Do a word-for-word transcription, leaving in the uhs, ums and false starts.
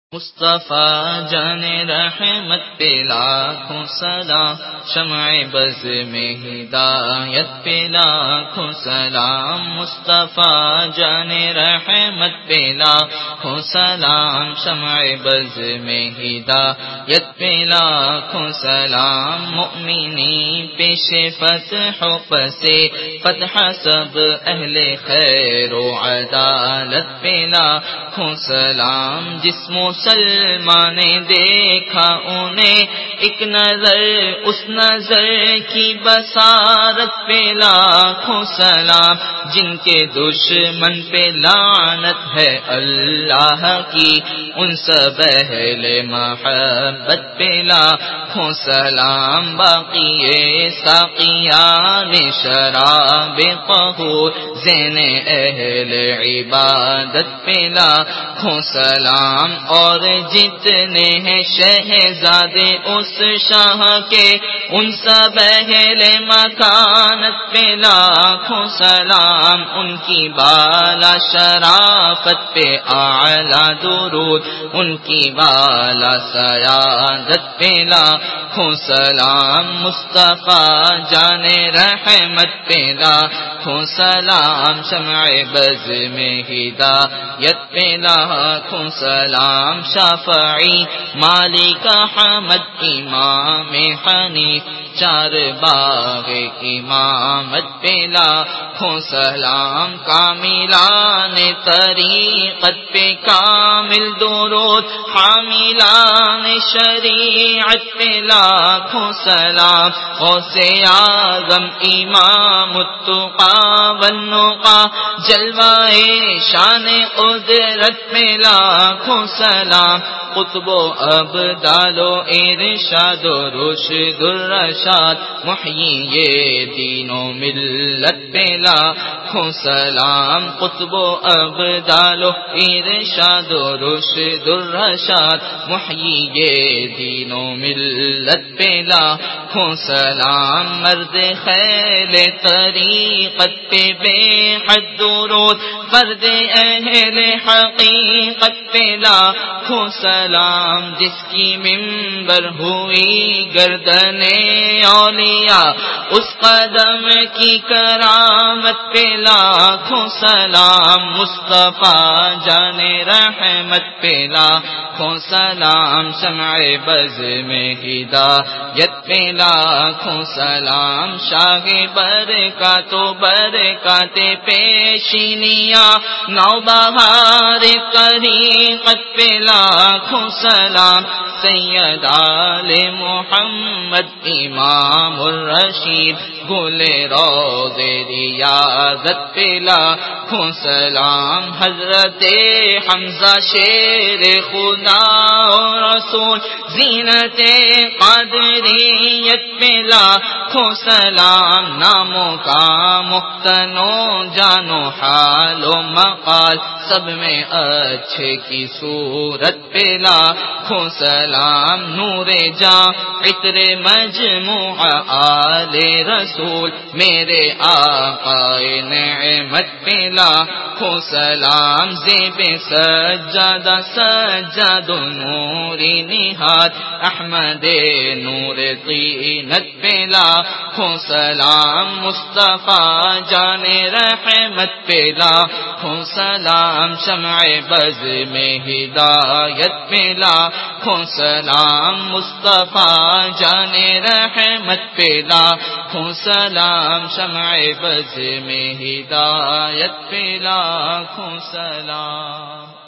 مصطفیٰ جان رحمت پہ لاکھوں سلام، شمع بز میں ہدایت پہ لاکھوں سلام، مصطفیٰ جان رحمت پہ لاکھوں سلام، شمع بز میں ہدایت پہ لاکھوں سلام، مؤمنی پیش فتح و پسے فتح سب اہل خیر و عدالت پہ لاکھوں سلام، جس مسلمان نے دیکھا انہیں ایک نظر اس نظر کی بصارت پہ لاکھوں سلام، جن کے دشمن پہ لعنت ہے اللہ کی ان سب اہل محبت پہ لاکھوں سلام، باقی ساقیان شراب قہور زین اہل عبادت پہ لاکھوں سلام، اور جتنے ہیں شہزادے اس شاہ کے ان سب اہل مکانت پہ لاکھوں سلام، ان کی بالا شرافت پہ اعلیٰ درود، ان کی بالا سیادت پہ لاکھوں سلام، مصطفیٰ جان رحمت پہ لاکھوں سلام، شمع بز میں ہدایت پہ لاکھوں سلام، شافعی مالک احمد امام حنیف چار باغ امامت پہ لاکھوں سلام، کاملان طریقت پہ کامل درود، حاملان شریعت پہ لاکھوں سلام، غوث اعظم امام التقی والنقی جلوہ شان قدرت پہ لاکھوں سلام، قطب و ابدال و ارشاد و رشد الرشاد محیی دین و ملت پہ لاکھوں سلام، قطب و ابدال و ارشاد و رشد الرشاد محیی دین و ملت پہ لاکھوں سلام، مرد خیل طریقت پہ بے حد درود، فرد اہل حقیقت پہ لاکھوں سلام، جس کی منبر ہوئی گردن اولیاء اس قدم کی کرامت پہ لاکھوں سلام، مصطفیٰ جان رحمت پہ لاکھوں سلام، شمع بز میں ہدایت پہ لاکھوں سلام، شاہ برکات و برکات پیشینیاں نوبہار طریقت پہ لاکھوں سلام، سید آل محمد امام الرشید گل روض ریاضت پہ لاکھوں سلام، حضرت حمزہ شیر خدا و رسول زینت قادریت پہ لاکھوں سلام، ناموں کا مختنو جانو حال و مقال سب میں اچھے کی صورت پہ لاکھوں سلام، نور جاں عطر مجموع آل رسول میرے آقا نعمت پہ لاکھوں سلام، زیب سجادہ سجاد نوری نہاد احمد نور طینت پہ لاکھوں سلام، مصطفیٰ جان رحمت پہ لاکھوں سلام، شمع بز میں ہدایت پہ لاکھوں سلام، مصطفیٰ جان رحمت پہ لاکھوں سلام، شمع بز میں ہدایت پہ لاکھوں سلام۔